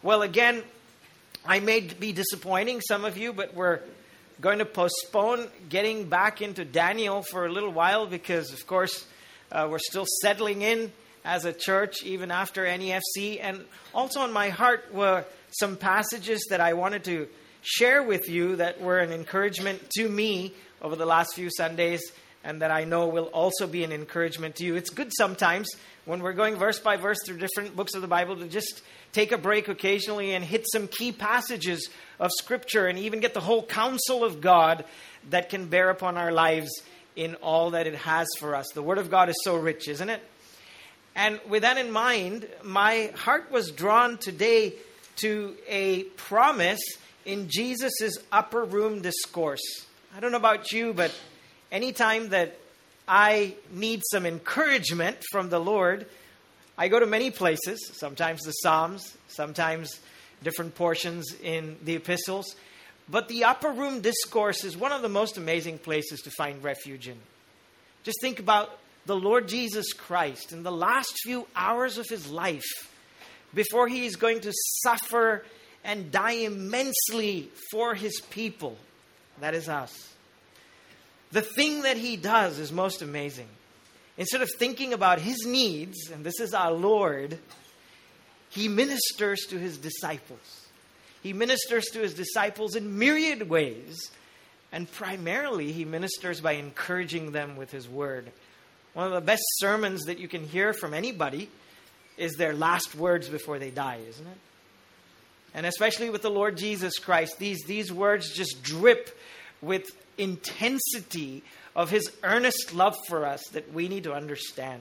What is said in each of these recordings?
Well, again, I may be disappointing some of you, but we're going to postpone getting back into Daniel for a little while because, of course, we're still settling in as a church, even after NEFC. And also on my heart were some passages that I wanted to share with you that were an encouragement to me over the last few Sundays, and that I know will also be an encouragement to you. It's good sometimes when we're going verse by verse through different books of the Bible to just take a break occasionally and hit some key passages of Scripture and even get the whole counsel of God that can bear upon our lives in all that it has for us. The Word of God is so rich, isn't it? And with that in mind, my heart was drawn today to a promise in Jesus' upper room discourse. I don't know about you, but anytime that I need some encouragement from the Lord, I go to many places, sometimes the Psalms, sometimes different portions in the epistles. But the upper room discourse is one of the most amazing places to find refuge in. Just think about the Lord Jesus Christ in the last few hours of his life before he is going to suffer and die immensely for his people. That is us. The thing that he does is most amazing. Instead of thinking about his needs, and this is our Lord, he ministers to his disciples. He ministers to his disciples in myriad ways. And primarily, he ministers by encouraging them with his word. One of the best sermons that you can hear from anybody is their last words before they die, isn't it? And especially with the Lord Jesus Christ, these words just drip with intensity of his earnest love for us that we need to understand.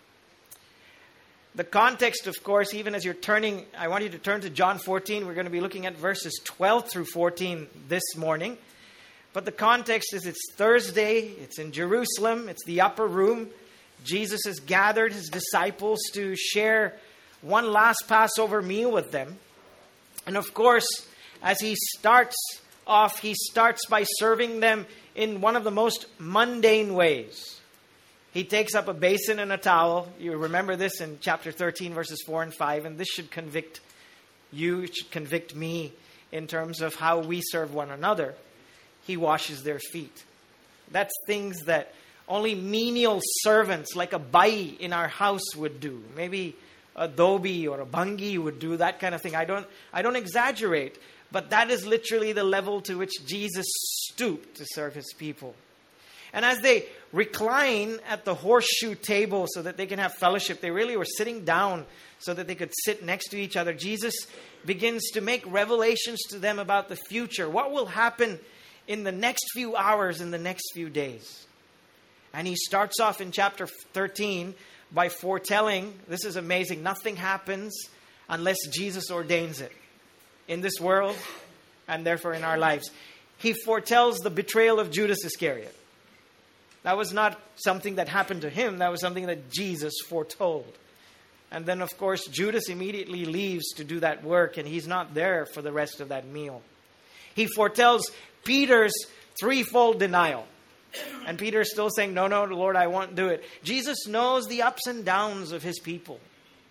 The context, of course, even as you're turning, I want you to turn to John 14. We're going to be looking at verses 12 through 14 this morning. But the context is it's Thursday, it's in Jerusalem, it's the upper room. Jesus has gathered his disciples to share one last Passover meal with them. And of course, as he starts off, he starts by serving them in one of the most mundane ways. He takes up a basin and a towel. You remember this in chapter 13, verses 4 and 5. And this should convict you, it should convict me in terms of how we serve one another. He washes their feet. That's things that only menial servants like a bai in our house would do. Maybe a dobi or a bangi would do that kind of thing. I don't exaggerate. But that is literally the level to which Jesus stooped to serve his people. And as they recline at the horseshoe table so that they can have fellowship, they really were sitting down so that they could sit next to each other. Jesus begins to make revelations to them about the future. What will happen in the next few hours, in the next few days? And he starts off in chapter 13 by foretelling, this is amazing, nothing happens unless Jesus ordains it. In this world, and therefore in our lives. He foretells the betrayal of Judas Iscariot. That was not something that happened to him. That was something that Jesus foretold. And then, of course, Judas immediately leaves to do that work, and he's not there for the rest of that meal. He foretells Peter's threefold denial. And Peter is still saying, no, Lord, I won't do it. Jesus knows the ups and downs of his people.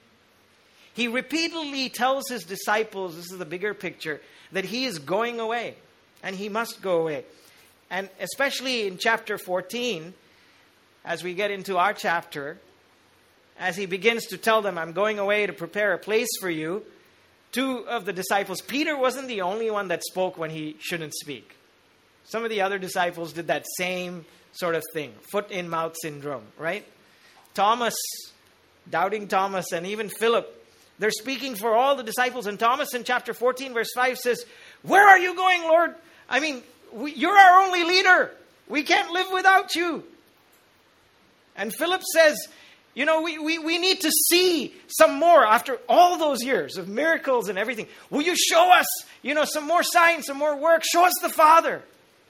He repeatedly tells his disciples, this is the bigger picture, that he is going away. And he must go away. And especially in chapter 14, as we get into our chapter, as he begins to tell them, I'm going away to prepare a place for you, two of the disciples, Peter wasn't the only one that spoke when he shouldn't speak. Some of the other disciples did that same sort of thing, foot in mouth syndrome, right? Thomas, doubting Thomas, and even Philip, they're speaking for all the disciples. And Thomas in chapter 14, verse 5 says, where are you going, Lord? I mean, you're our only leader. We can't live without you. And Philip says, we need to see some more after all those years of miracles and everything. Will you show us, some more signs, some more work? Show us the Father.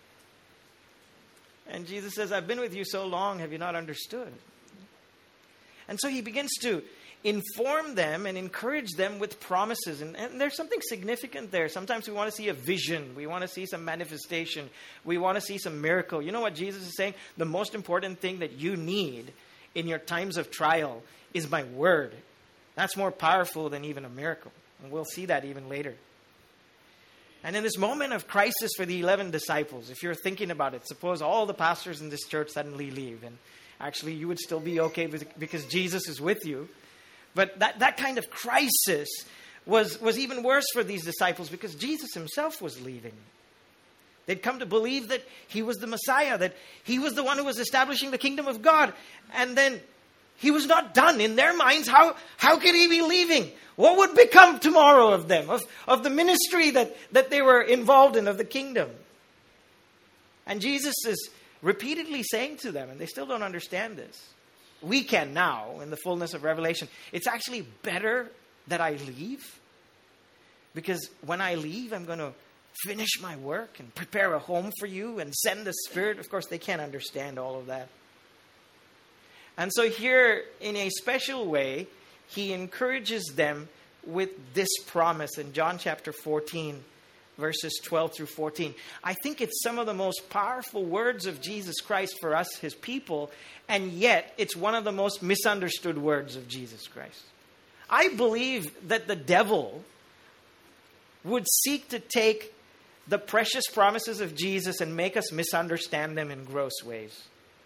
And Jesus says, I've been with you so long, have you not understood? And so he begins to inform them and encourage them with promises. And there's something significant there. Sometimes we want to see a vision. We want to see some manifestation. We want to see some miracle. You know what Jesus is saying? The most important thing that you need in your times of trial is my word. That's more powerful than even a miracle. And we'll see that even later. And in this moment of crisis for the 11 disciples, if you're thinking about it, suppose all the pastors in this church suddenly leave. And actually, you would still be okay because Jesus is with you. But that kind of crisis was even worse for these disciples because Jesus himself was leaving. They'd come to believe that he was the Messiah, that he was the one who was establishing the kingdom of God. And then he was not done. In their minds, how could he be leaving? What would become tomorrow of them, of the ministry that they were involved in, of the kingdom? And Jesus is repeatedly saying to them, and they still don't understand this. We can now, in the fullness of Revelation. It's actually better that I leave. Because when I leave, I'm going to finish my work and prepare a home for you and send the Spirit. Of course, they can't understand all of that. And so here, in a special way, he encourages them with this promise in John chapter 14, verses 12 through 14. I think it's some of the most powerful words of Jesus Christ for us, his people, and yet it's one of the most misunderstood words of Jesus Christ. I believe that the devil would seek to take the precious promises of Jesus and make us misunderstand them in gross ways.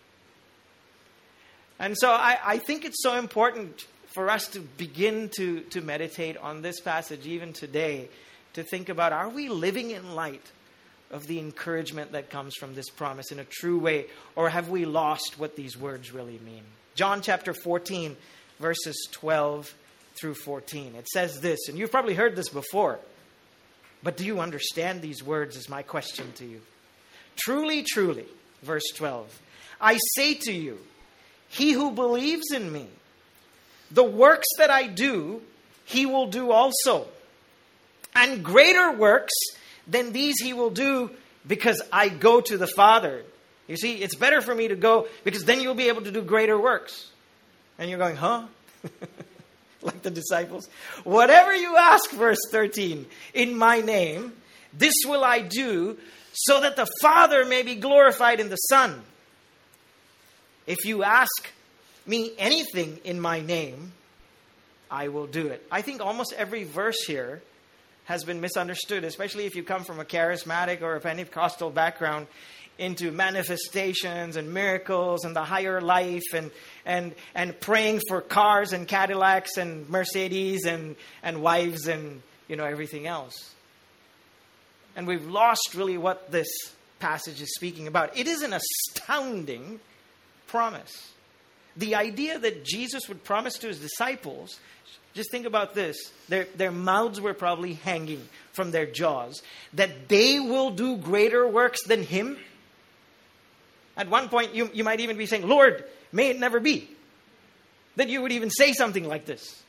And so I think it's so important for us to begin to meditate on this passage even today, to think about, are we living in light of the encouragement that comes from this promise in a true way, or have we lost what these words really mean? John chapter 14, verses 12 through 14. It says this, and you've probably heard this before, but do you understand these words is my question to you. Truly, truly, verse 12, I say to you, he who believes in me, the works that I do, he will do also. And greater works than these he will do because I go to the Father. You see, it's better for me to go because then you'll be able to do greater works. And you're going, huh? Like the disciples. Whatever you ask, verse 13, in my name, this will I do so that the Father may be glorified in the Son. If you ask me anything in my name, I will do it. I think almost every verse here has been misunderstood, especially if you come from a charismatic or a Pentecostal background, into manifestations and miracles and the higher life and praying for cars and Cadillacs and Mercedes and wives and everything else. And we've lost really what this passage is speaking about. It is an astounding promise. The idea that Jesus would promise to his disciples, just think about this. Their mouths were probably hanging from their jaws. That they will do greater works than him. At one point, you might even be saying, Lord, may it never be. That you would even say something like this.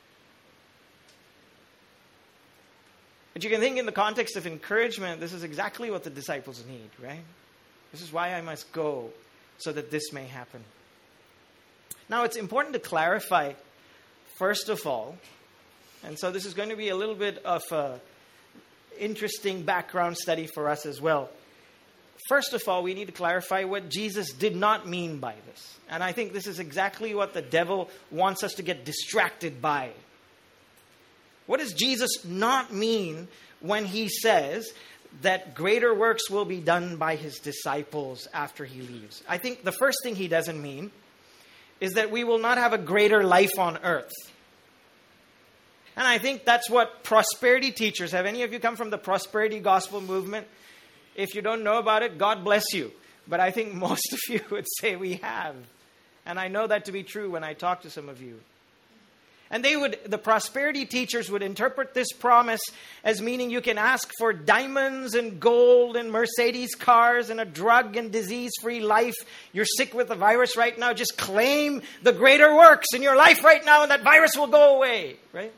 But you can think in the context of encouragement, this is exactly what the disciples need, right? This is why I must go, so that this may happen. Now, it's important to clarify, first of all, and so this is going to be a little bit of an interesting background study for us as well. First of all, we need to clarify what Jesus did not mean by this. And I think this is exactly what the devil wants us to get distracted by. What does Jesus not mean when he says that greater works will be done by his disciples after he leaves? I think the first thing he doesn't mean is that we will not have a greater life on earth. And I think that's what prosperity teachers have. Any of you come from the prosperity gospel movement? If you don't know about it, God bless you. But I think most of you would say we have. And I know that to be true when I talk to some of you. And the prosperity teachers would interpret this promise as meaning you can ask for diamonds and gold and Mercedes cars and a drug and disease-free life. You're sick with the virus right now. Just claim the greater works in your life right now and that virus will go away, right?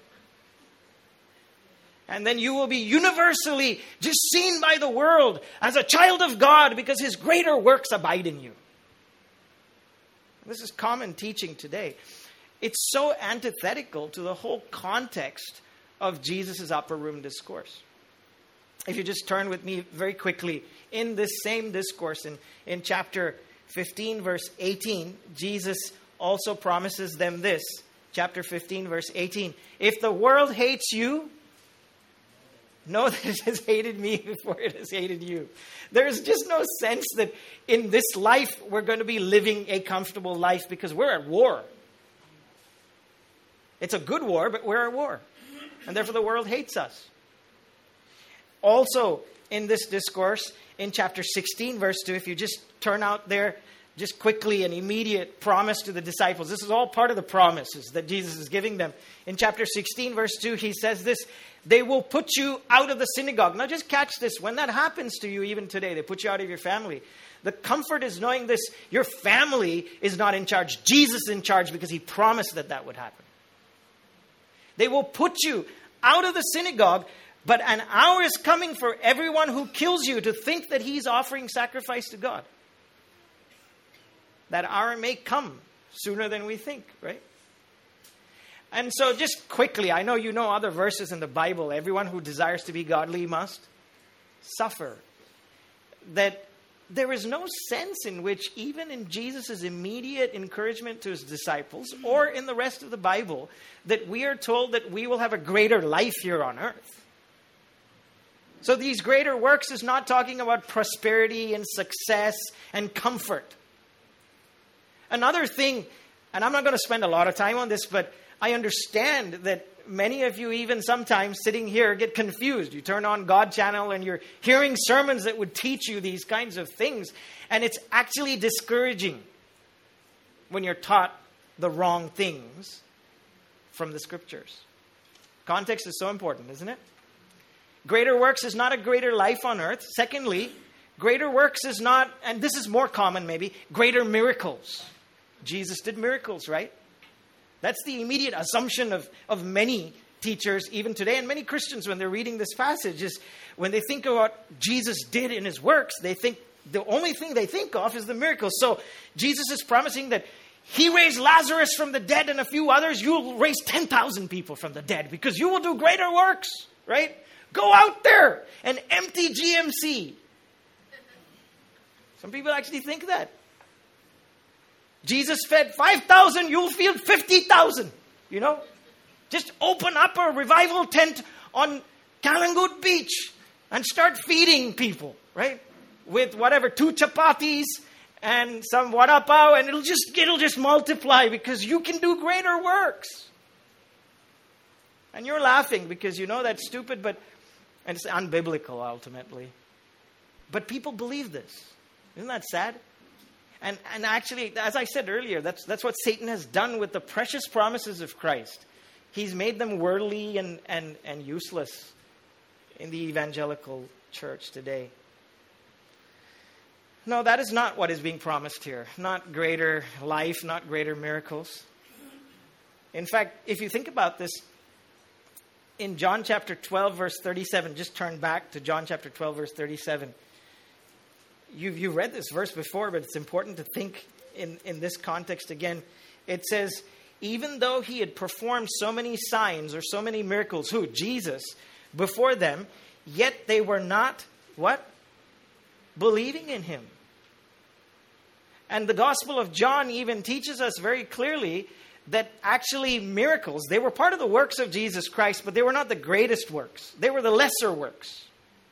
And then you will be universally just seen by the world as a child of God because his greater works abide in you. This is common teaching today. It's so antithetical to the whole context of Jesus' upper room discourse. If you just turn with me very quickly, in this same discourse, in chapter 15, verse 18, Jesus also promises them this. chapter 15, verse 18. If the world hates you, know that it has hated me before it has hated you. There is just no sense that in this life we're going to be living a comfortable life because we're at war. It's a good war, but we're at war. And therefore the world hates us. Also, in this discourse, in chapter 16, verse 2, if you just turn out there, just quickly, an immediate promise to the disciples. This is all part of the promises that Jesus is giving them. In chapter 16, verse 2, he says this, they will put you out of the synagogue. Now just catch this. When that happens to you, even today, they put you out of your family. The comfort is knowing this, your family is not in charge. Jesus is in charge because he promised that that would happen. They will put you out of the synagogue, but an hour is coming for everyone who kills you to think that he's offering sacrifice to God. That hour may come sooner than we think, right? And so just quickly, I know you know other verses in the Bible. Everyone who desires to be godly must suffer. That there is no sense in which even in Jesus' immediate encouragement to his disciples or in the rest of the Bible that we are told that we will have a greater life here on earth. So these greater works is not talking about prosperity and success and comfort. Another thing, and I'm not going to spend a lot of time on this, but I understand that many of you, even sometimes sitting here, get confused. You turn on God channel and you're hearing sermons that would teach you these kinds of things. And it's actually discouraging when you're taught the wrong things from the scriptures. Context is so important, isn't it? Greater works is not a greater life on earth. Secondly, greater works is not, and this is more common maybe, greater miracles. Jesus did miracles, right? That's the immediate assumption of many teachers even today, and many Christians when they're reading this passage is when they think of what Jesus did in his works, they think the only thing they think of is the miracles. So Jesus is promising that he raised Lazarus from the dead and a few others. You'll raise 10,000 people from the dead because you will do greater works, right? Go out there and empty GMC. Some people actually think that. Jesus fed 5,000, you'll feed 50,000, you know. Just open up a revival tent on Kalangut Beach and start feeding people, right? With whatever, 2 chapatis and some vada pav, and it'll just multiply because you can do greater works. And you're laughing because you know that's stupid, and it's unbiblical ultimately. But people believe this. Isn't that sad? And actually, as I said earlier, that's what Satan has done with the precious promises of Christ. He's made them worldly and useless in the evangelical church today. No, that is not what is being promised here. Not greater life, not greater miracles. In fact, if you think about this, in John chapter 12, verse 37, just turn back to John chapter 12, verse 37. You've read this verse before, but it's important to think in this context again. It says, even though he had performed so many signs or so many miracles, who? Jesus, before them, yet they were not, what? Believing in him. And the Gospel of John even teaches us very clearly that actually miracles, they were part of the works of Jesus Christ, but they were not the greatest works. They were the lesser works.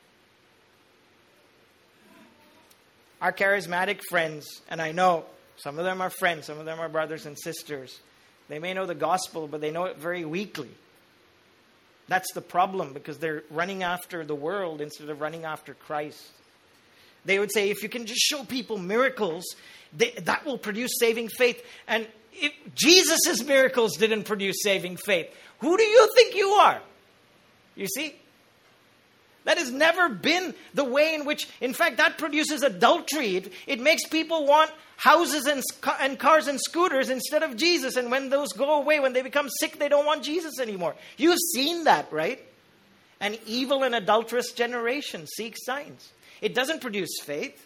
Our charismatic friends, and I know some of them are friends, some of them are brothers and sisters. They may know the gospel, but they know it very weakly. That's the problem, because they're running after the world instead of running after Christ. They would say, if you can just show people miracles, that will produce saving faith. And if Jesus' miracles didn't produce saving faith, who do you think you are? You see? That has never been the way in which, in fact, that produces adultery. It makes people want houses and cars and scooters instead of Jesus. And when those go away, when they become sick, they don't want Jesus anymore. You've seen that, right? An evil and adulterous generation seeks signs. It doesn't produce faith.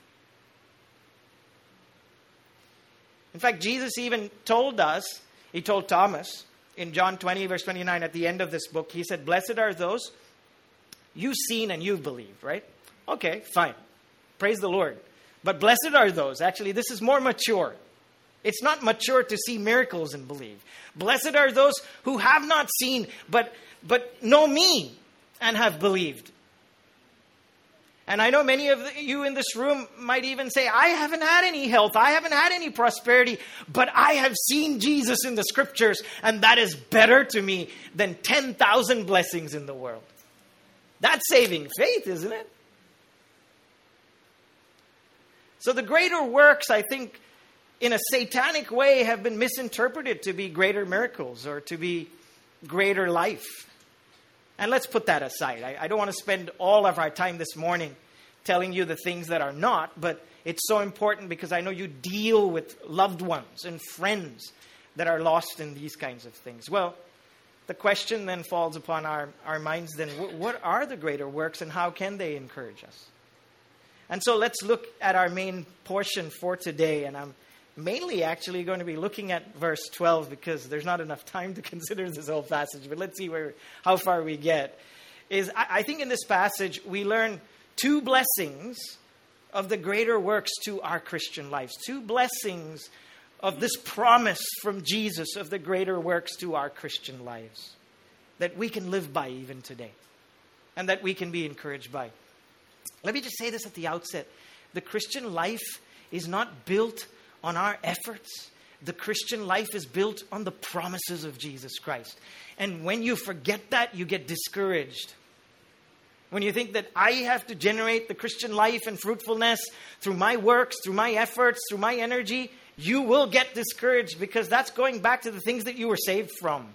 In fact, Jesus even told us, he told Thomas in John 20, verse 29, at the end of this book, he said, blessed are those you've seen and you've believed, right? Okay, fine. Praise the Lord. But blessed are those. Actually, this is more mature. It's not mature to see miracles and believe. Blessed are those who have not seen, but know me and have believed. And I know many of you in this room might even say, I haven't had any health, I haven't had any prosperity, but I have seen Jesus in the scriptures, and that is better to me than 10,000 blessings in the world. That's saving faith, isn't it? So the greater works, I think, in a satanic way, have been misinterpreted to be greater miracles or to be greater life. And let's put that aside. I don't want to spend all of our time this morning telling you the things that are not, but it's so important because I know you deal with loved ones and friends that are lost in these kinds of things. Well, the question then falls upon our minds then, what are the greater works and how can they encourage us? And so let's look at our main portion for today, and I'm mainly actually going to be looking at verse 12 because there's not enough time to consider this whole passage, but let's see how far we get. I think in this passage we learn two blessings of the greater works to our Christian lives. Two blessings of this promise from Jesus of the greater works to our Christian lives that we can live by even today and that we can be encouraged by. Let me just say this at the outset. The Christian life is not built on our efforts. The Christian life is built on the promises of Jesus Christ. And when you forget that, you get discouraged. When you think that I have to generate the Christian life and fruitfulness through my works, through my efforts, through my energy, you will get discouraged because that's going back to the things that you were saved from.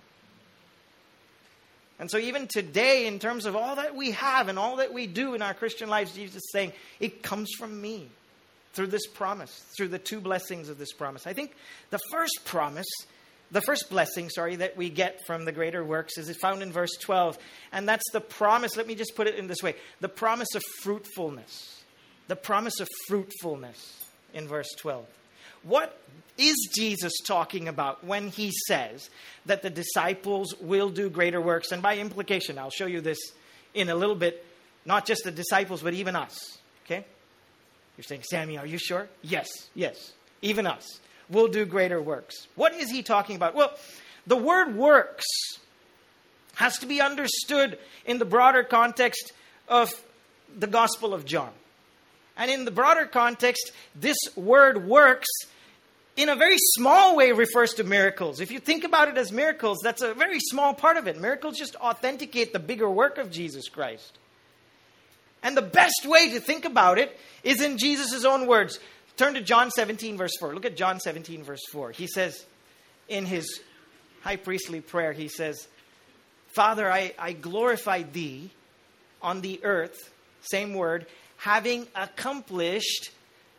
And so even today, in terms of all that we have and all that we do in our Christian lives, Jesus is saying, it comes from me. Through this promise, through the two blessings of this promise. I think the first blessing, that we get from the greater works is found in verse 12. And that's the promise, let me just put it in this way, the promise of fruitfulness. The promise of fruitfulness in verse 12. What is Jesus talking about when he says that the disciples will do greater works? And by implication, I'll show you this in a little bit, not just the disciples, but even us, okay? You're saying, Sammy, are you sure? Yes. Even us. We'll do greater works. What is he talking about? Well, the word works has to be understood in the broader context of the Gospel of John. And in the broader context, this word works in a very small way refers to miracles. If you think about it as miracles, that's a very small part of it. Miracles just authenticate the bigger work of Jesus Christ. And the best way to think about it is in Jesus' own words. Turn to John 17, verse 4. Look at John 17, verse 4. He says, in his high priestly prayer, he says, Father, I glorify thee on the earth, same word, having accomplished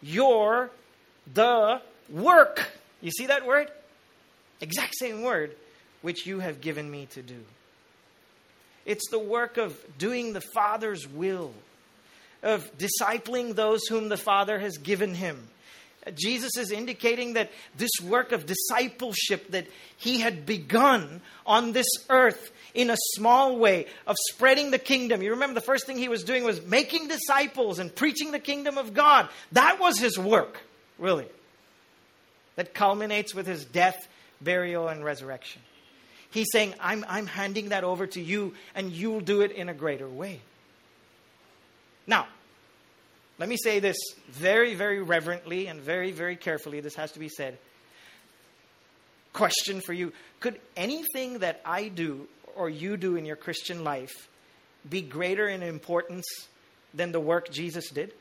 the work. You see that word? Exact same word, which you have given me to do. It's the work of doing the Father's will, of discipling those whom the Father has given him. Jesus is indicating that this work of discipleship that he had begun on this earth in a small way of spreading the kingdom. You remember the first thing he was doing was making disciples and preaching the kingdom of God. That was his work, really. That culminates with his death, burial, and resurrection. He's saying, I'm handing that over to you and you'll do it in a greater way. Now, let me say this very, very reverently and very, very carefully. This has to be said. Question for you. Could anything that I do or you do in your Christian life be greater in importance than the work Jesus did?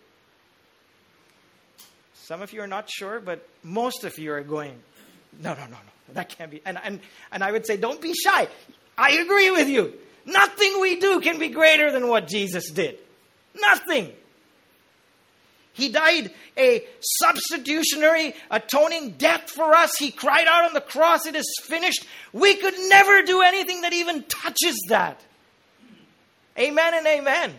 Some of you are not sure, but most of you are going, no. That can't be. And I would say, don't be shy. I agree with you. Nothing we do can be greater than what Jesus did. Nothing. He died a substitutionary, atoning death for us. He cried out on the cross, it is finished. We could never do anything that even touches that. Amen and amen.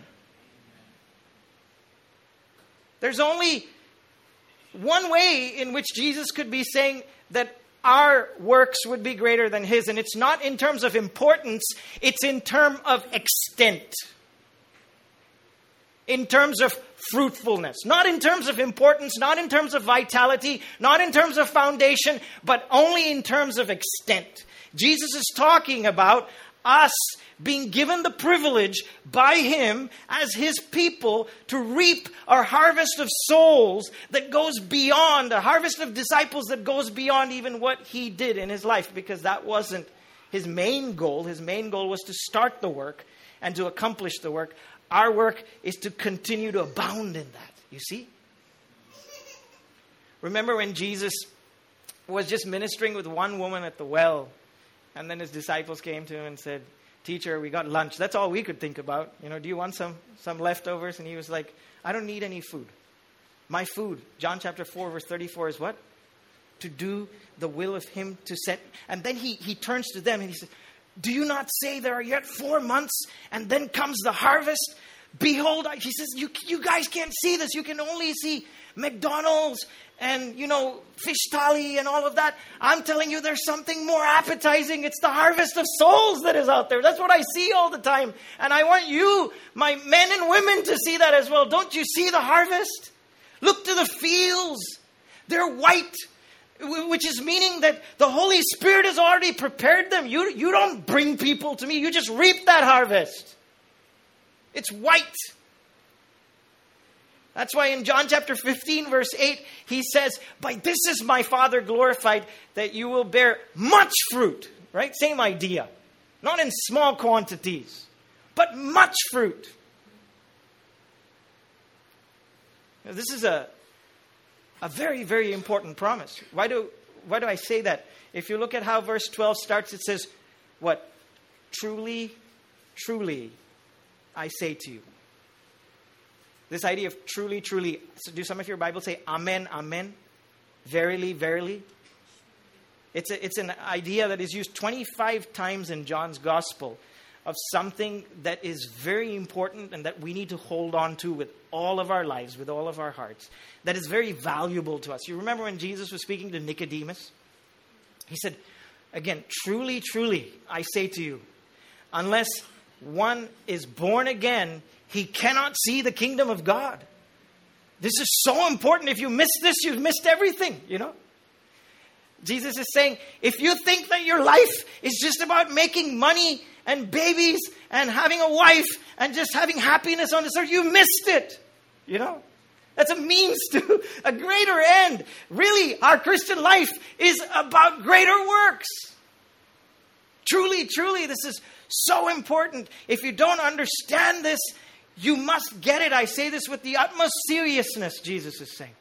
There's only one way in which Jesus could be saying that our works would be greater than his. And it's not in terms of importance, it's in terms of extent. in terms of fruitfulness, not in terms of importance, not in terms of vitality, not in terms of foundation, but only in terms of extent. Jesus is talking about us being given the privilege by Him as His people to reap a harvest of souls that goes beyond, a harvest of disciples that goes beyond even what He did in His life, because that wasn't His main goal. His main goal was to start the work and to accomplish the work. Our work is to continue to abound in that. You see? Remember when Jesus was just ministering with one woman at the well, and then His disciples came to Him and said, "Teacher, we got lunch." That's all we could think about. Do you want some leftovers? And He was like, "I don't need any food. My food," John chapter 4, verse 34 is what? To do the will of Him to send. And then he turns to them and He says, "Do you not say there are yet 4 months and then comes the harvest? Behold," He says, you guys can't see this. You can only see McDonald's and, fish thali and all of that. I'm telling you, there's something more appetizing. It's the harvest of souls that is out there. That's what I see all the time. And I want you, my men and women, to see that as well. Don't you see the harvest? Look to the fields. They're white, which is meaning that the Holy Spirit has already prepared them. You don't bring people to me. You just reap that harvest. It's white. That's why in John chapter 15, verse 8, He says, "By this is my Father glorified, that you will bear much fruit." Right? Same idea. Not in small quantities, but much fruit. Now, this is a very, very important promise. Why do I say that? If you look at how verse 12 starts, it says, what? "Truly, truly, I say to you." This idea of truly, truly. So do some of your Bibles say amen, amen? Verily, verily. It's an idea that is used 25 times in John's Gospel of something that is very important and that we need to hold on to with all of our lives, with all of our hearts. That is very valuable to us. You remember when Jesus was speaking to Nicodemus? He said, again, "Truly, truly, I say to you, unless one is born again, he cannot see the kingdom of God." This is so important. If you miss this, you've missed everything, Jesus is saying, if you think that your life is just about making money and babies and having a wife and just having happiness on this earth, you missed it. That's a means to a greater end. Really, our Christian life is about greater works. Truly, truly, this is so important. If you don't understand this, you must get it. I say this with the utmost seriousness, Jesus is saying.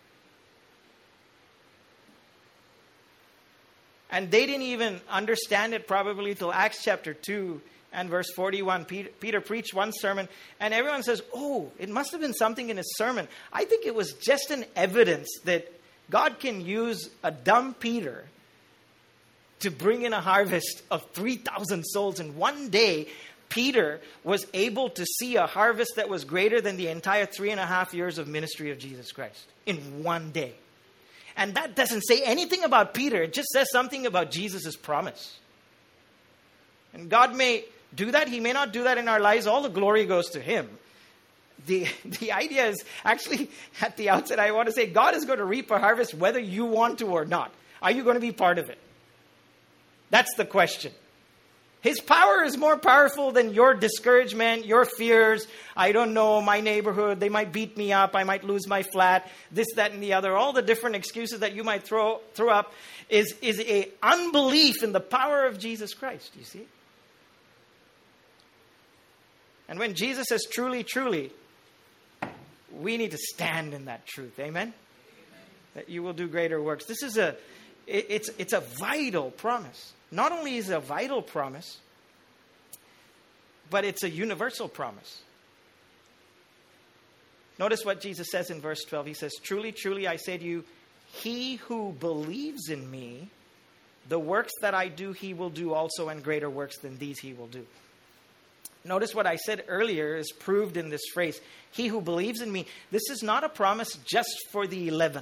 And they didn't even understand it probably till Acts chapter 2 and verse 41. Peter preached one sermon and everyone says, "Oh, it must have been something in his sermon." I think it was just an evidence that God can use a dumb Peter to bring in a harvest of 3,000 souls. In one day, Peter was able to see a harvest that was greater than the entire 3.5 years of ministry of Jesus Christ. In one day. And that doesn't say anything about Peter. It just says something about Jesus' promise. And God may do that. He may not do that in our lives. All the glory goes to Him. The idea is actually, at the outset, I want to say, God is going to reap a harvest whether you want to or not. Are you going to be part of it? That's the question. His power is more powerful than your discouragement, your fears. I don't know, my neighborhood, they might beat me up, I might lose my flat, this, that, and the other. All the different excuses that you might throw up is a unbelief in the power of Jesus Christ, you see? And when Jesus says truly, truly, we need to stand in that truth. Amen? That you will do greater works. This is it's a vital promise. Not only is it a vital promise, but it's a universal promise. Notice what Jesus says in verse 12. He says, "Truly, truly, I say to you, he who believes in me, the works that I do, he will do also, and greater works than these he will do." Notice what I said earlier is proved in this phrase. He who believes in me. This is not a promise just for the 11.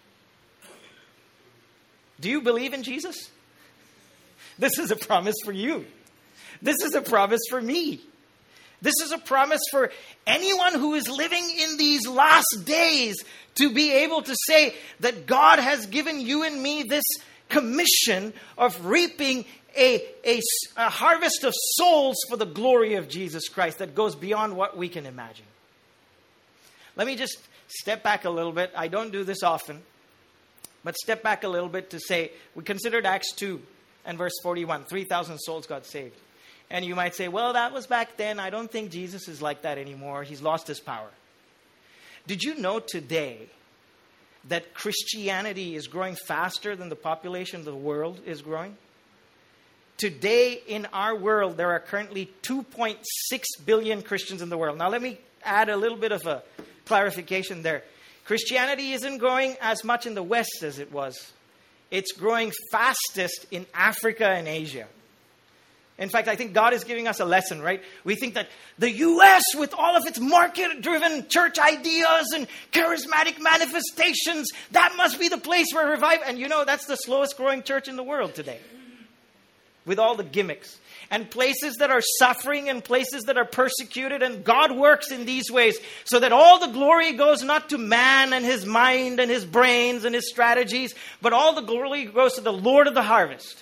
Do you believe in Jesus? This is a promise for you. This is a promise for me. This is a promise for anyone who is living in these last days to be able to say that God has given you and me this commission of reaping a harvest of souls for the glory of Jesus Christ that goes beyond what we can imagine. Let me just step back a little bit. I don't do this often, but step back a little bit to say, we considered Acts 2 and verse 41, 3,000 souls got saved. And you might say, well, that was back then. I don't think Jesus is like that anymore. He's lost his power. Did you know today that Christianity is growing faster than the population of the world is growing? Today in our world, there are currently 2.6 billion Christians in the world. Now let me add a little bit of a clarification there. Christianity isn't growing as much in the West as it was. It's growing fastest in Africa and Asia. In fact, I think God is giving us a lesson, right? We think that the U.S., with all of its market-driven church ideas and charismatic manifestations, that must be the place where revival. And you know, that's the slowest growing church in the world today, with all the gimmicks. And places that are suffering and places that are persecuted. And God works in these ways so that all the glory goes not to man and his mind and his brains and his strategies, but all the glory goes to the Lord of the harvest.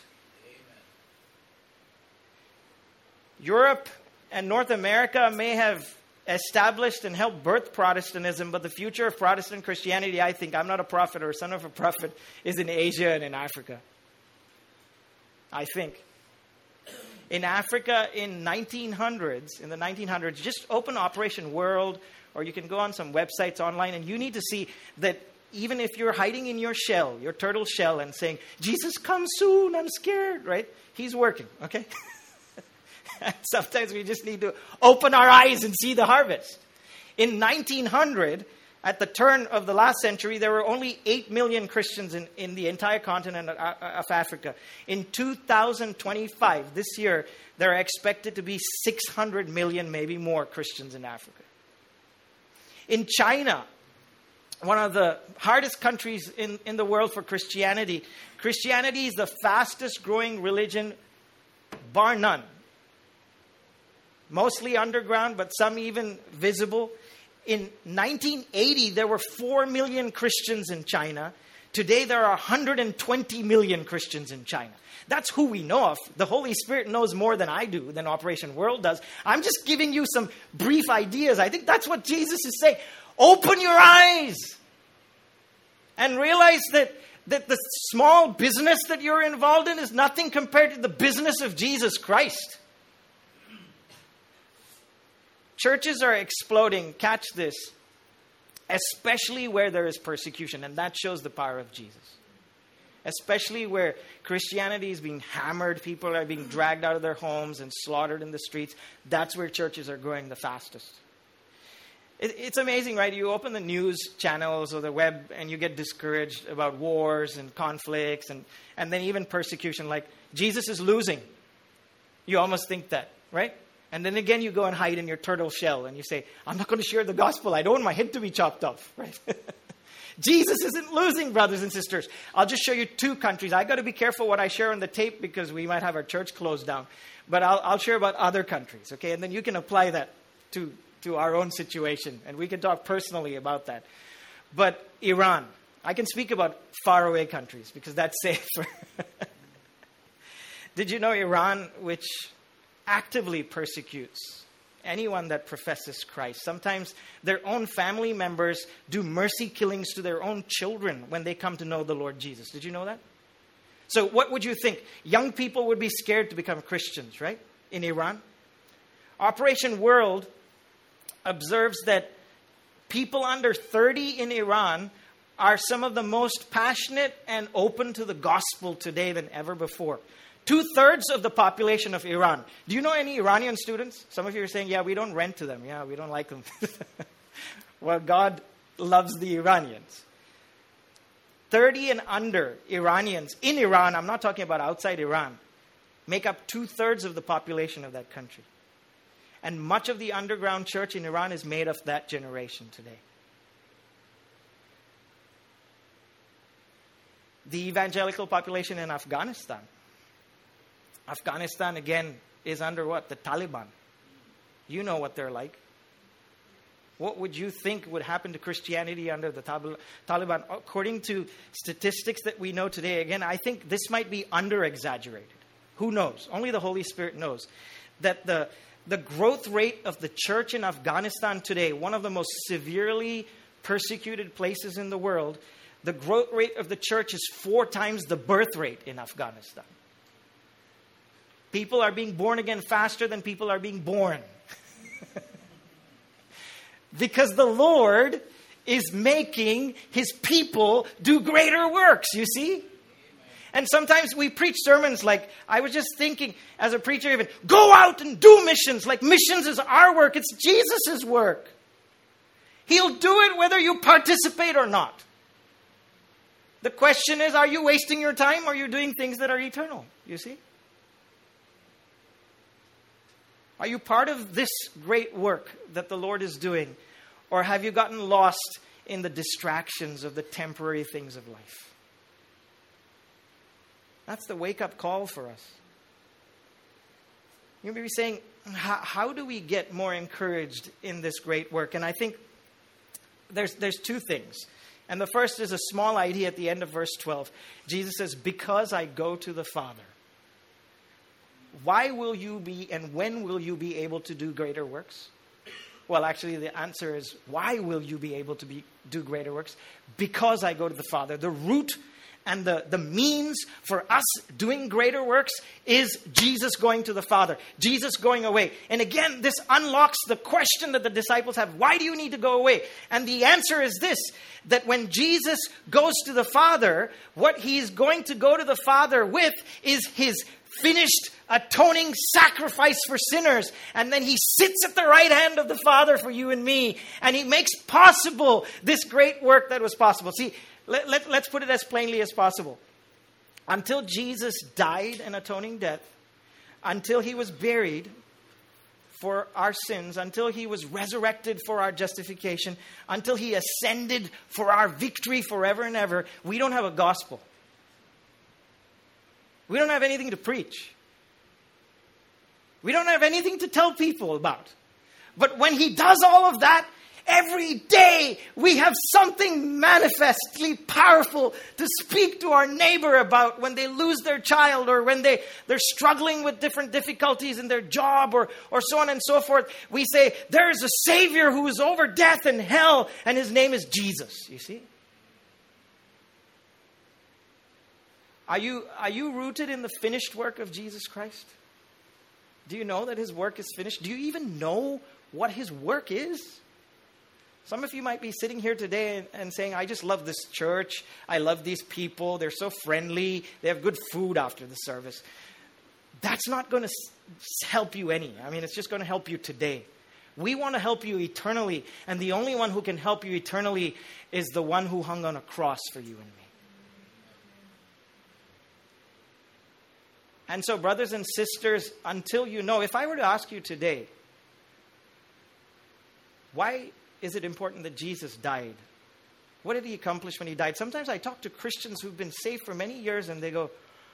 Europe and North America may have established and helped birth Protestantism, but the future of Protestant Christianity, I think, I'm not a prophet or a son of a prophet, is in Asia and in Africa. I think. In Africa in the 1900s, just open Operation World, or you can go on some websites online, and you need to see that even if you're hiding in your shell, your turtle shell, and saying, Jesus, come soon, I'm scared, right? He's working, okay? Sometimes we just need to open our eyes and see the harvest. In 1900, at the turn of the last century, there were only 8 million Christians in the entire continent of Africa. In 2025, this year, there are expected to be 600 million, maybe more, Christians in Africa. In China, one of the hardest countries in the world for Christianity, Christianity is the fastest growing religion, bar none. Mostly underground, but some even visible. In 1980, there were 4 million Christians in China. Today, there are 120 million Christians in China. That's who we know of. The Holy Spirit knows more than I do, than Operation World does. I'm just giving you some brief ideas. I think that's what Jesus is saying. Open your eyes and realize that the small business that you're involved in is nothing compared to the business of Jesus Christ. Churches are exploding, catch this, especially where there is persecution, and that shows the power of Jesus. Especially where Christianity is being hammered, people are being dragged out of their homes and slaughtered in the streets. That's where churches are growing the fastest. It's amazing, right? You open the news channels or the web and you get discouraged about wars and conflicts and then even persecution, like Jesus is losing. You almost think that, right? And then again, you go and hide in your turtle shell and you say, I'm not going to share the gospel. I don't want my head to be chopped off, right? Jesus isn't losing, brothers and sisters. I'll just show you 2 countries. I got to be careful what I share on the tape because we might have our church closed down. But I'll share about other countries, okay? And then you can apply that to our own situation. And we can talk personally about that. But Iran. I can speak about faraway countries because that's safer. Did you know Iran, which actively persecutes anyone that professes Christ? Sometimes their own family members do mercy killings to their own children when they come to know the Lord Jesus. Did you know that? So what would you think? Young people would be scared to become Christians, right? In Iran. Operation World observes that people under 30 in Iran are some of the most passionate and open to the gospel today than ever before. 2/3 of the population of Iran. Do you know any Iranian students? Some of you are saying, yeah, we don't rent to them. Yeah, we don't like them. Well, God loves the Iranians. 30 and under Iranians in Iran, I'm not talking about outside Iran, make up 2/3 of the population of that country. And much of the underground church in Iran is made of that generation today. The evangelical population in Afghanistan. Afghanistan, again, is under what? The Taliban. You know what they're like. What would you think would happen to Christianity under the Taliban? According to statistics that we know today, again, I think this might be under-exaggerated. Who knows? Only the Holy Spirit knows. That the growth rate of the church in Afghanistan today, one of the most severely persecuted places in the world, the growth rate of the church is 4 times the birth rate in Afghanistan. People are being born again faster than people are being born. Because the Lord is making His people do greater works, you see? And sometimes we preach sermons like, I was just thinking as a preacher even, go out and do missions. Like missions is our work. It's Jesus' work. He'll do it whether you participate or not. The question is, are you wasting your time or are you doing things that are eternal? You see? Are you part of this great work that the Lord is doing? Or have you gotten lost in the distractions of the temporary things of life? That's the wake-up call for us. You may be saying, how do we get more encouraged in this great work? And I think there's 2 things. And the first is a small idea at the end of verse 12. Jesus says, because I go to the Father. Why will you be and when will you be able to do greater works? Well, actually, the answer is, why will you be able to do greater works? Because I go to the Father. The root and the means for us doing greater works is Jesus going to the Father. Jesus going away. And again, this unlocks the question that the disciples have. Why do you need to go away? And the answer is this, that when Jesus goes to the Father, what He's going to go to the Father with is His finished atoning sacrifice for sinners. And then He sits at the right hand of the Father for you and me. And He makes possible this great work that was possible. See, let's put it as plainly as possible. Until Jesus died an atoning death, until He was buried for our sins, until He was resurrected for our justification, until He ascended for our victory forever and ever, we don't have a gospel. We don't have anything to preach. We don't have anything to tell people about. But when He does all of that, every day we have something manifestly powerful to speak to our neighbor about when they lose their child or when they're struggling with different difficulties in their job or so on and so forth. We say, there is a Savior who is over death and hell, and His name is Jesus. You see? Are you rooted in the finished work of Jesus Christ? Do you know that His work is finished? Do you even know what His work is? Some of you might be sitting here today and saying, I just love this church. I love these people. They're so friendly. They have good food after the service. That's not going to help you any. I mean, it's just going to help you today. We want to help you eternally. And the only one who can help you eternally is the one who hung on a cross for you and me. And so, brothers and sisters, until you know, if I were to ask you today, why is it important that Jesus died? What did He accomplish when He died? Sometimes I talk to Christians who've been saved for many years and they go,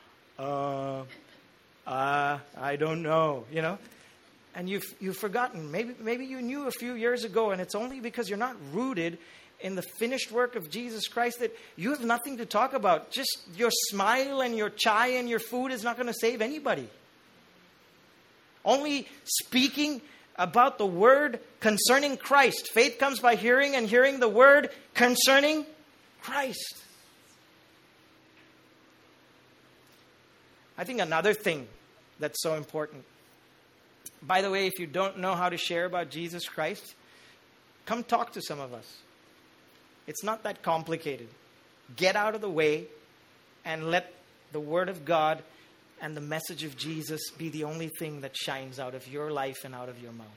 I don't know, you know. And you've forgotten. Maybe you knew a few years ago, and it's only because you're not rooted in the finished work of Jesus Christ that you have nothing to talk about. Just your smile and your chai and your food is not going to save anybody. Only speaking about the word concerning Christ. Faith comes by hearing, and hearing the word concerning Christ. I think another thing that's so important. By the way, if you don't know how to share about Jesus Christ, come talk to some of us. It's not that complicated. Get out of the way and let the Word of God and the message of Jesus be the only thing that shines out of your life and out of your mouth.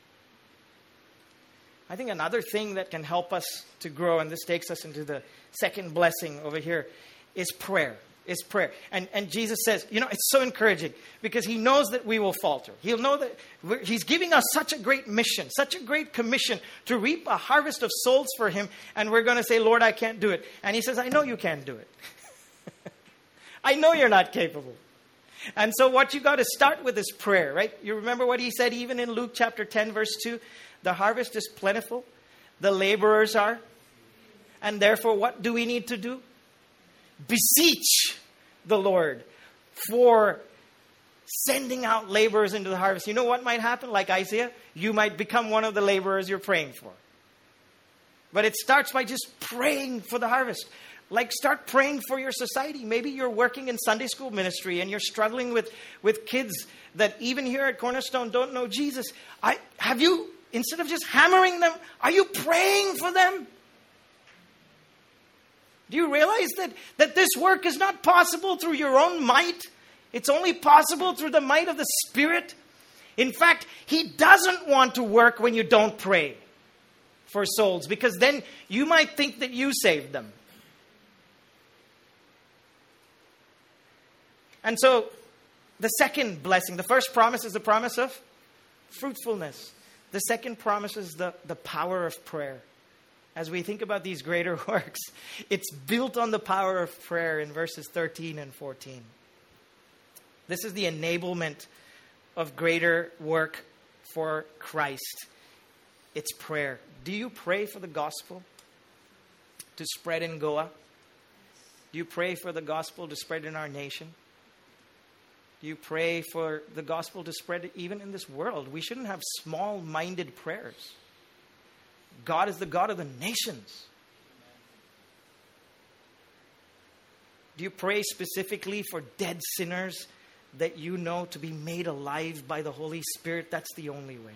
I think another thing that can help us to grow, and this takes us into the second blessing over here, is prayer. And Jesus says, you know, it's so encouraging because He knows that we will falter. He'll know that He's giving us such a great mission, such a great commission to reap a harvest of souls for Him. And we're going to say, Lord, I can't do it. And He says, I know you can't do it. I know you're not capable. And so what you got to start with is prayer, right? You remember what he said even in Luke chapter 10, verse 2? The harvest is plentiful. The laborers are. And therefore, what do we need to do? Beseech the Lord for sending out laborers into the harvest. You know what might happen? Like Isaiah, you might become one of the laborers you're praying for. But it starts by just praying for the harvest. Like start praying for your society. Maybe you're working in Sunday school ministry and you're struggling with kids that even here at Cornerstone don't know Jesus. Have you, instead of just hammering them, are you praying for them? Do you realize that this work is not possible through your own might? It's only possible through the might of the Spirit. In fact, He doesn't want to work when you don't pray for souls, because then you might think that you saved them. And so, the second blessing, the first promise is the promise of fruitfulness. The second promise is the power of prayer. As we think about these greater works, it's built on the power of prayer in verses 13 and 14. This is the enablement of greater work for Christ. It's prayer. Do you pray for the gospel to spread in Goa? Do you pray for the gospel to spread in our nation? Do you pray for the gospel to spread even in this world? We shouldn't have small-minded prayers. God is the God of the nations. Do you pray specifically for dead sinners that you know to be made alive by the Holy Spirit? That's the only way.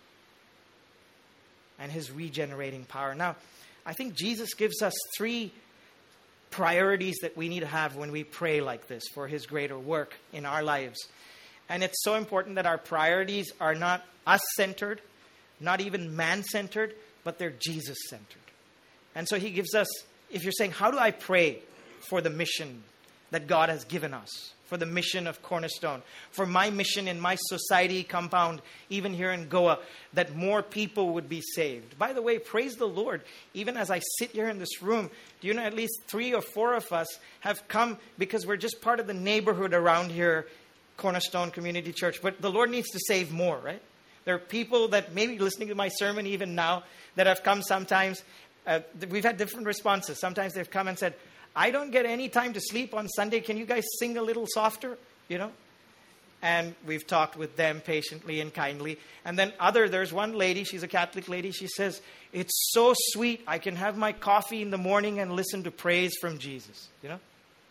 And His regenerating power. Now, I think Jesus gives us 3 priorities that we need to have when we pray like this for His greater work in our lives. And it's so important that our priorities are not us-centered, not even man-centered, but they're Jesus-centered. And so He gives us, if you're saying, how do I pray for the mission that God has given us? For the mission of Cornerstone, for my mission in my society compound, even here in Goa, that more people would be saved. By the way, praise the Lord, even as I sit here in this room, do you know at least 3 or 4 of us have come because we're just part of the neighborhood around here, Cornerstone Community Church. But the Lord needs to save more, right? There are people that may be listening to my sermon even now that have come sometimes. We've had different responses. Sometimes they've come and said, I don't get any time to sleep on Sunday. Can you guys sing a little softer? You know? And we've talked with them patiently and kindly. And then there's one lady, she's a Catholic lady. She says, it's so sweet. I can have my coffee in the morning and listen to praise from Jesus. You know?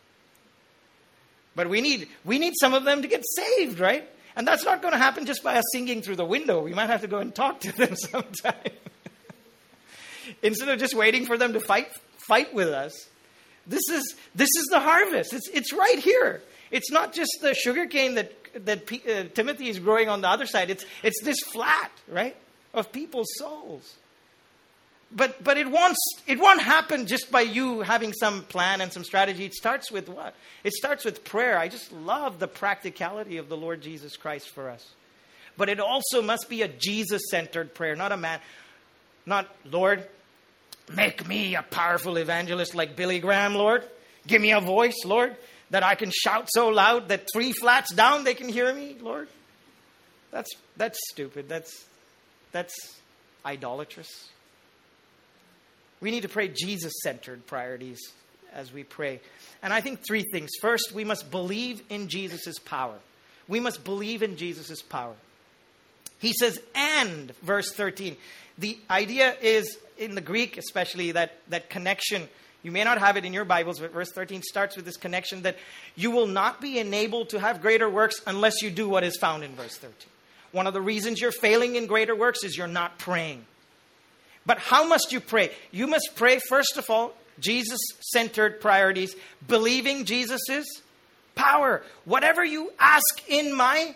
But we need some of them to get saved, right? And that's not going to happen just by us singing through the window. We might have to go and talk to them sometime. Instead of just waiting for them to fight with us. This is the harvest. It's right here. It's not just the sugarcane that Timothy is growing on the other side. It's this flat, right, of people's souls. But it won't happen just by you having some plan and some strategy. It starts with what? It starts with prayer. I just love the practicality of the Lord Jesus Christ for us. But it also must be a Jesus-centered prayer, not a man. Not, Lord, make me a powerful evangelist like Billy Graham, Lord. Give me a voice, Lord, that I can shout so loud that 3 flats down they can hear me, Lord. That's stupid. That's idolatrous. We need to pray Jesus-centered priorities as we pray. And I think 3 things. First, we must believe in Jesus' power. We must believe in Jesus' power. He says, and, verse 13. The idea is, in the Greek especially, that connection. You may not have it in your Bibles, but verse 13 starts with this connection that you will not be enabled to have greater works unless you do what is found in verse 13. One of the reasons you're failing in greater works is you're not praying. But how must you pray? You must pray, first of all, Jesus-centered priorities, believing Jesus' power. Whatever you ask in my...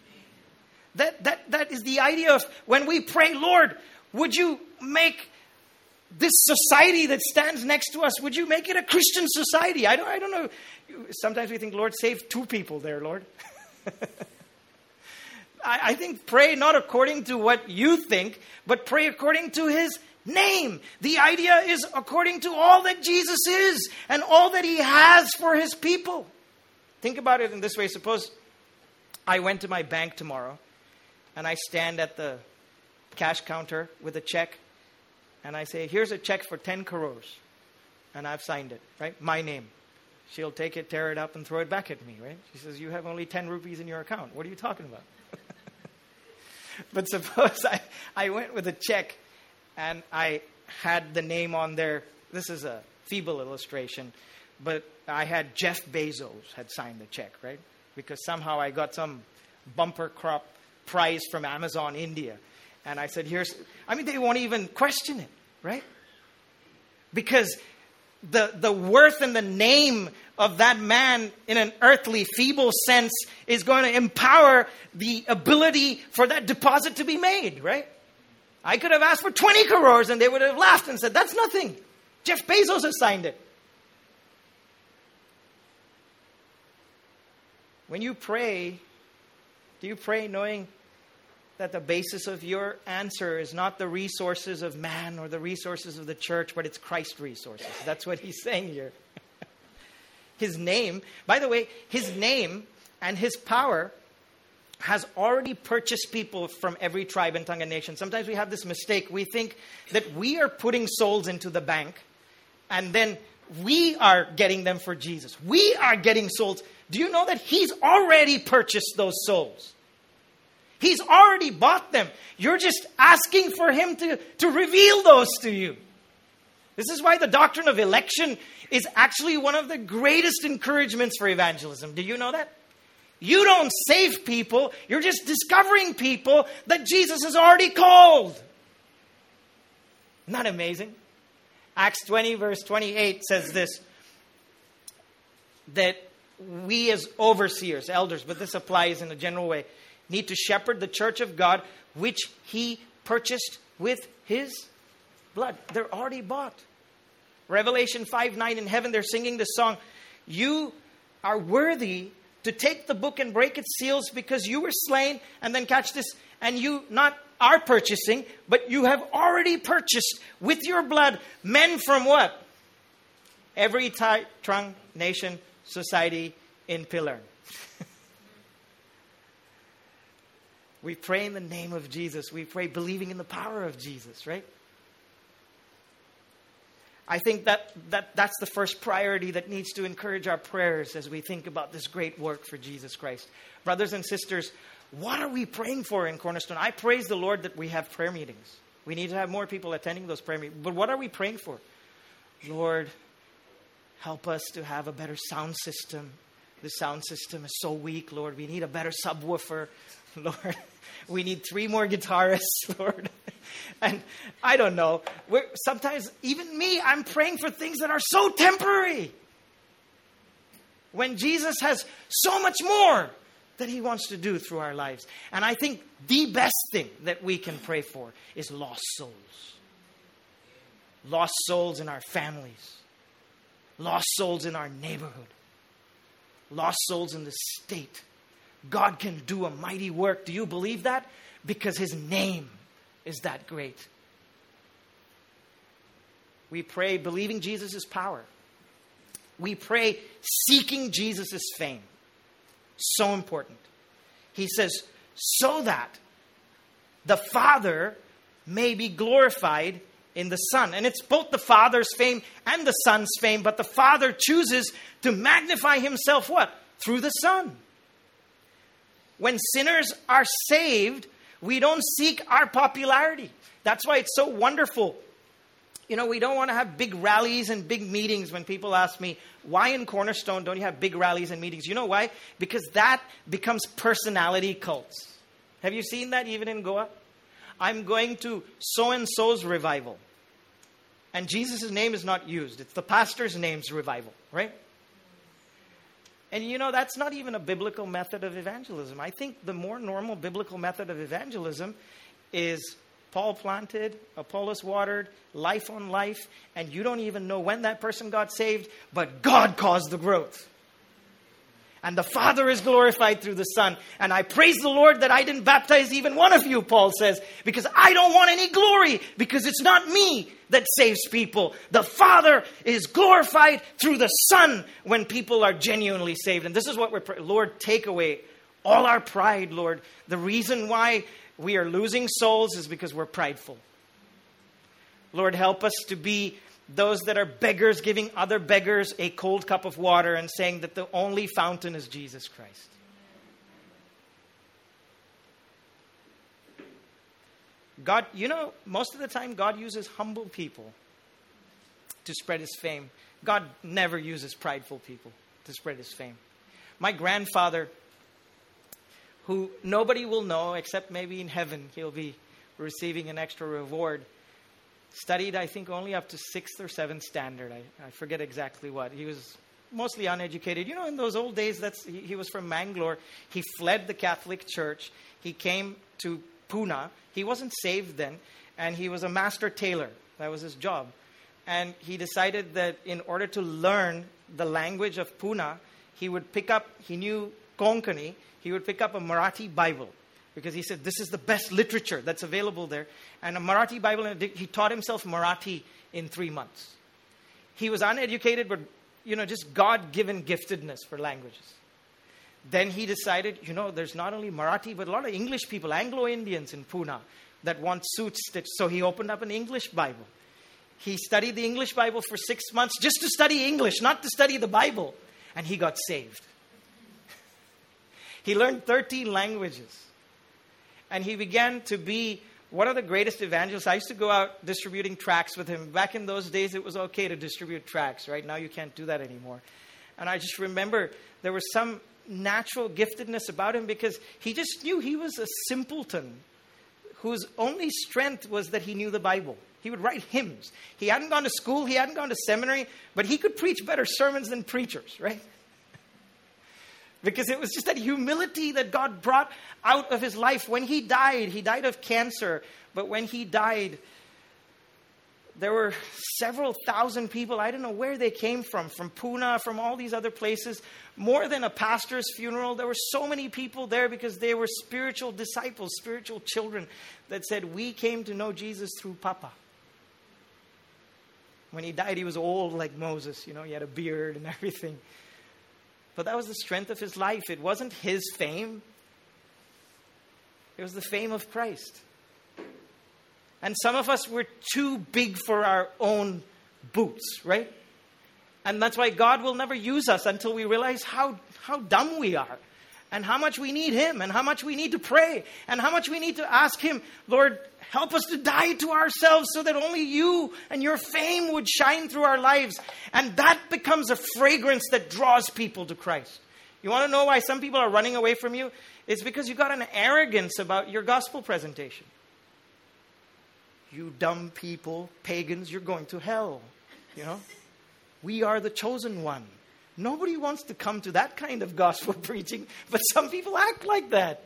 That is the idea of when we pray, Lord, would you make this society that stands next to us, would you make it a Christian society? I don't know. Sometimes we think, Lord, save 2 people there, Lord. I think pray not according to what you think, but pray according to His name. The idea is according to all that Jesus is and all that He has for His people. Think about it in this way. Suppose I went to my bank tomorrow, and I stand at the cash counter with a check, and I say, here's a check for 10 crores. And I've signed it, right? My name. She'll take it, tear it up, and throw it back at me, right? She says, you have only 10 rupees in your account. What are you talking about? But suppose I went with a check, and I had the name on there. This is a feeble illustration, but I had Jeff Bezos had signed the check, right? Because somehow I got some bumper crop prize from Amazon India. And I said, they won't even question it, right? Because the worth and the name of that man in an earthly, feeble sense is going to empower the ability for that deposit to be made, right? I could have asked for 20 crores and they would have laughed and said, that's nothing. Jeff Bezos has signed it. When you pray, do you pray knowing that the basis of your answer is not the resources of man or the resources of the church, but it's Christ's resources? That's what he's saying here. His name, by the way, his name and his power has already purchased people from every tribe and tongue and nation. Sometimes we have this mistake. We think that we are putting souls into the bank and then we are getting them for Jesus. We are getting souls. Do you know that he's already purchased those souls? He's already bought them. You're just asking for him to reveal those to you. This is why the doctrine of election is actually one of the greatest encouragements for evangelism. Do you know that? You don't save people. You're just discovering people that Jesus has already called. Isn't that amazing? Acts 20 verse 28 says this, that we as overseers, elders, but this applies in a general way, need to shepherd the church of God, which he purchased with his blood. They're already bought. Revelation 5:9 in heaven, they're singing this song. You are worthy to take the book and break its seals because you were slain. And then catch this. And you not are purchasing, but you have already purchased with your blood men from what? Every type, tongue, nation, society in Pillar. We pray in the name of Jesus. We pray believing in the power of Jesus, right? I think that's the first priority that needs to encourage our prayers as we think about this great work for Jesus Christ. Brothers and sisters, what are we praying for in Cornerstone? I praise the Lord that we have prayer meetings. We need to have more people attending those prayer meetings. But what are we praying for? Lord, help us to have a better sound system. The sound system is so weak, Lord. We need a better subwoofer, Lord. We need 3 more guitarists, Lord. And I don't know. Sometimes, even me, I'm praying for things that are so temporary. When Jesus has so much more that he wants to do through our lives. And I think the best thing that we can pray for is lost souls. Lost souls in our families. Lost souls in our neighborhood. Lost souls in the state. God can do a mighty work. Do you believe that? Because his name is that great. We pray believing Jesus' power. We pray seeking Jesus' fame. So important. He says, so that the Father may be glorified in the Son. And it's both the Father's fame and the Son's fame, but the Father chooses to magnify himself what? Through the Son. When sinners are saved, we don't seek our popularity. That's why it's so wonderful. You know, we don't want to have big rallies and big meetings. When people ask me, why in Cornerstone don't you have big rallies and meetings? You know why? Because that becomes personality cults. Have you seen that even in Goa? I'm going to so-and-so's revival. And Jesus' name is not used. It's the pastor's name's revival, right? And you know, that's not even a biblical method of evangelism. I think the more normal biblical method of evangelism is Paul planted, Apollos watered, life on life, and you don't even know when that person got saved, but God caused the growth. And the Father is glorified through the Son. And I praise the Lord that I didn't baptize even one of you, Paul says, because I don't want any glory, because it's not me that saves people. The Father is glorified through the Son when people are genuinely saved. And this is what we're praying. Lord, take away All our pride, Lord. The reason why we are losing souls is because we're prideful. Lord, help us to be those that are beggars, giving other beggars a cold cup of water and saying that the only fountain is Jesus Christ. God, most of the time God uses humble people to spread his fame. God never uses prideful people to spread his fame. My grandfather, who nobody will know except maybe in heaven, he'll be receiving an extra reward, studied, I think, only up to 6th or 7th standard. I forget exactly what. He was mostly uneducated. In those old days, he was from Mangalore. He fled the Catholic Church. He came to Pune. He wasn't saved then, and he was a master tailor. That was his job. And he decided that in order to learn the language of Pune, he knew Konkani, he would pick up a Marathi Bible. Because he said, this is the best literature that's available there. And a Marathi Bible, and he taught himself Marathi in 3 months. He was uneducated, but, just God-given giftedness for languages. Then he decided, there's not only Marathi, but a lot of English people, Anglo-Indians in Pune, that want suits stitched. So he opened up an English Bible. He studied the English Bible for 6 months just to study English, not to study the Bible. And he got saved. He learned 13 languages. And he began to be one of the greatest evangelists. I used to go out distributing tracts with him. Back in those days, it was okay to distribute tracts. Right now, you can't do that anymore. And I just remember there was some natural giftedness about him because he just knew he was a simpleton whose only strength was that he knew the Bible. He would write hymns. He hadn't gone to school. He hadn't gone to seminary. But he could preach better sermons than preachers, right? Because it was just that humility that God brought out of his life. When he died of cancer. But when he died, there were several thousand people. I don't know where they came from Pune, from all these other places. More than a pastor's funeral. There were so many people there because they were spiritual disciples, spiritual children that said, we came to know Jesus through Papa. When he died, he was old like Moses. He had a beard and everything. But that was the strength of his life. It wasn't his fame. It was the fame of Christ. And some of us were too big for our own boots, right? And that's why God will never use us until we realize how dumb we are. And how much we need him. And how much we need to pray. And how much we need to ask him, Lord, help us to die to ourselves so that only you and your fame would shine through our lives. And that becomes a fragrance that draws people to Christ. You want to know why some people are running away from you? It's because you got an arrogance about your gospel presentation. You dumb people, pagans, you're going to hell. We are the chosen one. Nobody wants to come to that kind of gospel preaching, but some people act like that.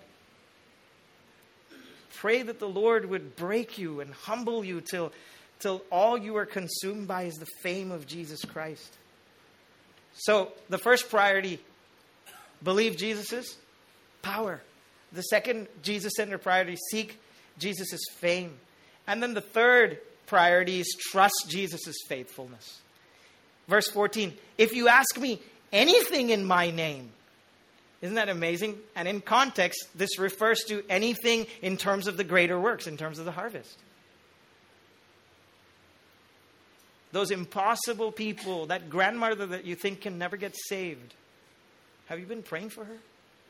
Pray that the Lord would break you and humble you till all you are consumed by is the fame of Jesus Christ. So the first priority, believe Jesus' power. The second Jesus-centered priority, seek Jesus' fame. And then the third priority is trust Jesus' faithfulness. Verse 14, if you ask me anything in my name. Isn't that amazing? And in context, this refers to anything in terms of the greater works, in terms of the harvest. Those impossible people, that grandmother that you think can never get saved. Have you been praying for her?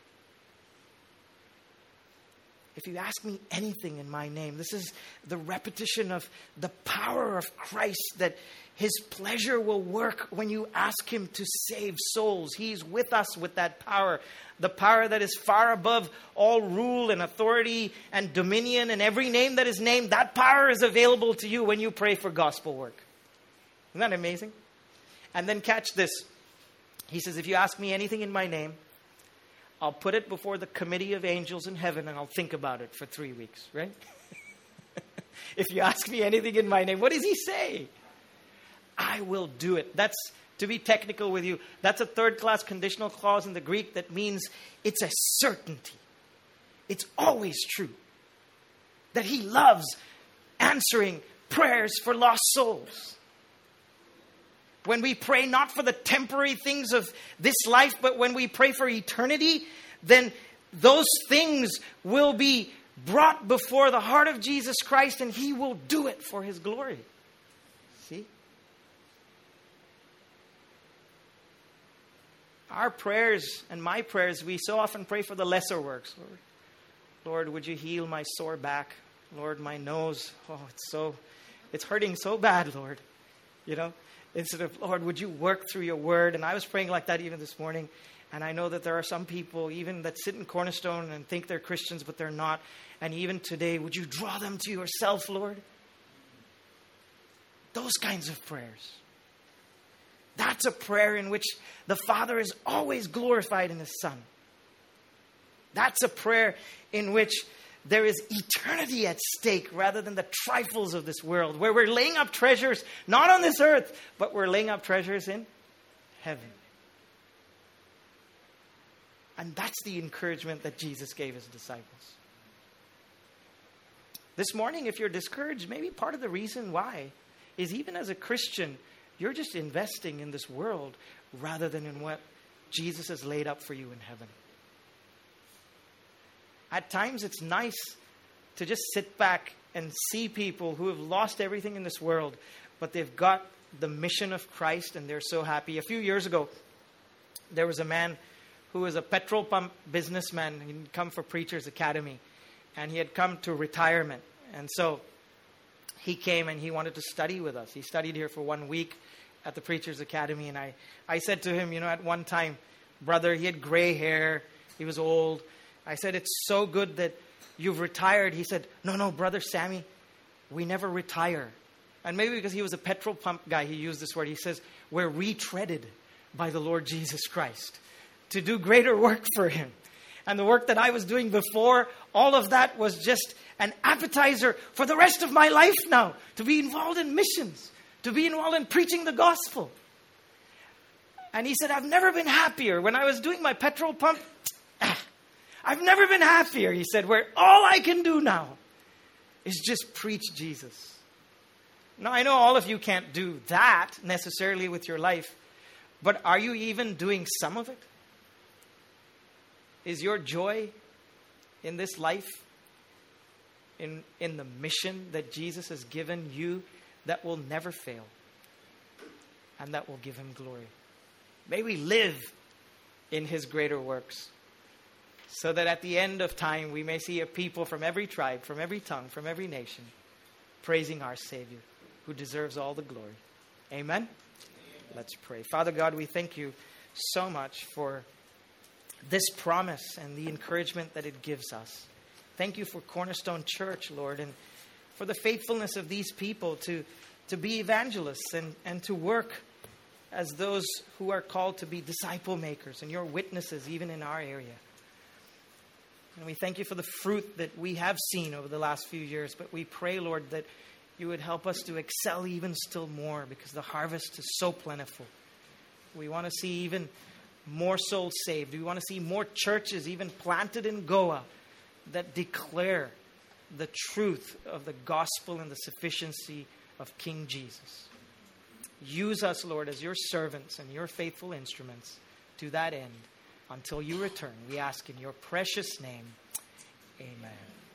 If you ask me anything in my name, this is the repetition of the power of Christ, that his pleasure will work when you ask him to save souls. He's with us with that power. The power that is far above all rule and authority and dominion and every name that is named. That power is available to you when you pray for gospel work. Isn't that amazing? And then catch this. He says, if you ask me anything in my name, I'll put it before the committee of angels in heaven and I'll think about it for 3 weeks, right? If you ask me anything in my name, what does he say? I will do it. That's, to be technical with you, that's a third-class conditional clause in the Greek that means it's a certainty. It's always true. That he loves answering prayers for lost souls. When we pray not for the temporary things of this life, but when we pray for eternity, then those things will be brought before the heart of Jesus Christ, and He will do it for His glory. See? Our prayers and my prayers, we so often pray for the lesser works. Lord, would you heal my sore back? Lord, my nose, it's hurting so bad, Lord. Instead of, Lord, would you work through your word? And I was praying like that even this morning. And I know that there are some people even that sit in Cornerstone and think they're Christians, but they're not. And even today, would you draw them to yourself, Lord? Those kinds of prayers. That's a prayer in which the Father is always glorified in His Son. That's a prayer in which there is eternity at stake rather than the trifles of this world, where we're laying up treasures, not on this earth, but we're laying up treasures in heaven. And that's the encouragement that Jesus gave His disciples. This morning, if you're discouraged, maybe part of the reason why is even as a Christian, you're just investing in this world rather than in what Jesus has laid up for you in heaven. At times, it's nice to just sit back and see people who have lost everything in this world, but they've got the mission of Christ and they're so happy. A few years ago, there was a man who was a petrol pump businessman. He'd come for Preacher's Academy, and he had come to retirement. And so he came and he wanted to study with us. He studied here for 1 week at the Preacher's Academy. And I said to him, at one time, brother, he had gray hair. He was old. I said, it's so good that you've retired. He said, no, Brother Sammy, we never retire. And maybe because he was a petrol pump guy, he used this word. He says, we're retreaded by the Lord Jesus Christ to do greater work for Him. And the work that I was doing before, all of that was just an appetizer for the rest of my life now, to be involved in missions, to be involved in preaching the gospel. And he said, I've never been happier. When I was doing my petrol pump, I've never been happier, he said, where all I can do now is just preach Jesus. Now, I know all of you can't do that necessarily with your life, but are you even doing some of it? Is your joy in this life, in the mission that Jesus has given you that will never fail and that will give Him glory? May we live in His greater works, so that at the end of time, we may see a people from every tribe, from every tongue, from every nation, praising our Savior, who deserves all the glory. Amen? Amen. Let's pray. Father God, we thank You so much for this promise and the encouragement that it gives us. Thank You for Cornerstone Church, Lord, and for the faithfulness of these people to be evangelists and to work as those who are called to be disciple makers and Your witnesses even in our area. And we thank You for the fruit that we have seen over the last few years. But we pray, Lord, that You would help us to excel even still more, because the harvest is so plentiful. We want to see even more souls saved. We want to see more churches even planted in Goa that declare the truth of the gospel and the sufficiency of King Jesus. Use us, Lord, as Your servants and Your faithful instruments to that end. Until You return, we ask in Your precious name. Amen.